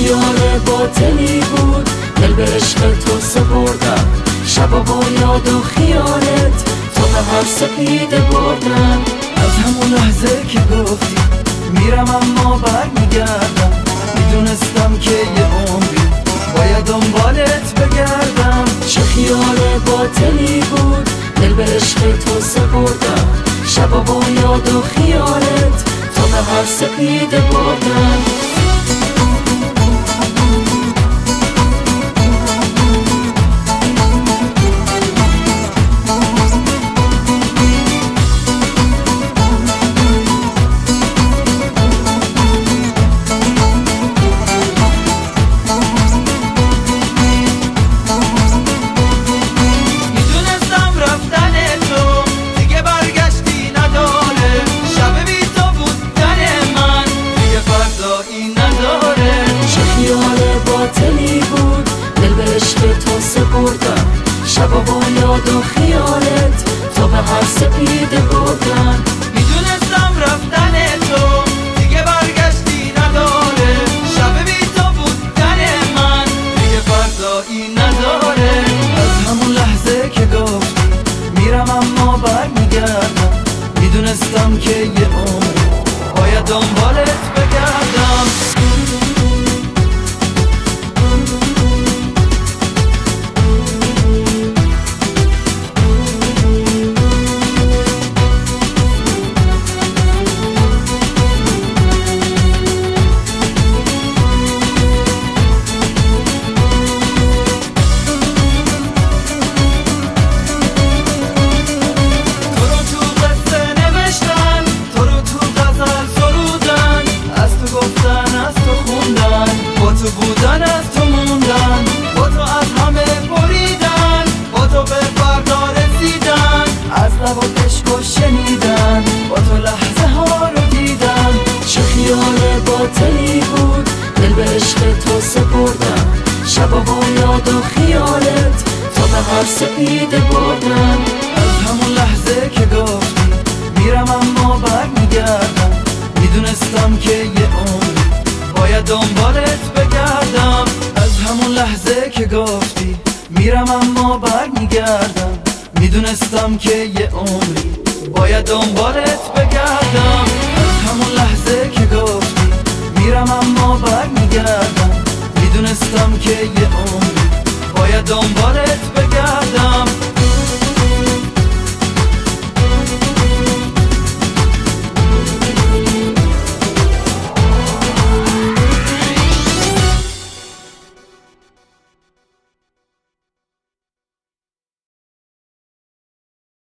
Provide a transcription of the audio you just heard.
خیال باطلی بود، دل به عشق تو سپردم، شبا با یاد و خیالت تو به هر سپیده بردم. از همون لحظه که گفتی میرم اما برمیگردم، میدونستم که یه عمری باید دنبالت بگردم. چه خیال باطلی بود، دل به عشق تو سپردم، شبا با یاد و خیالت تو به هر سپیده بردم. باطلی بود، دل به عشق تو سپردم، شبا با یاد و خیالت تو به هر سپیده بردم. میدونستم رفتن تو دیگه برگشتی نداره، شب بی تو بودن من دیگه فردایی نداره. از همون لحظه که گفتی میرم اما برمیگردم، میدونستم که یه عمر باید دنبالت بگردم. تو بودن از تو موندن، با تو از همه بریدن، با تو به فردا رسیدن، از لب و عشق و شنیدن، با تو لحظه ها رو دیدن. چه خیال باطلی بود، دل به عشق تو سپردم، شبا با یاد و خیالت تو به هر سپیده بردم. از همون لحظه که گفتی میرم اما برمیگردم، میدونستم که یه عمر باید دنبالت بگردم. از همون لحظه که گفتی میرم اما برمیگردم، میدونستم که یه عمری باید دنبالت بگردم. از همون لحظه که گفتی میرم اما برمیگردم، میدونستم که یه عمری باید دنبالت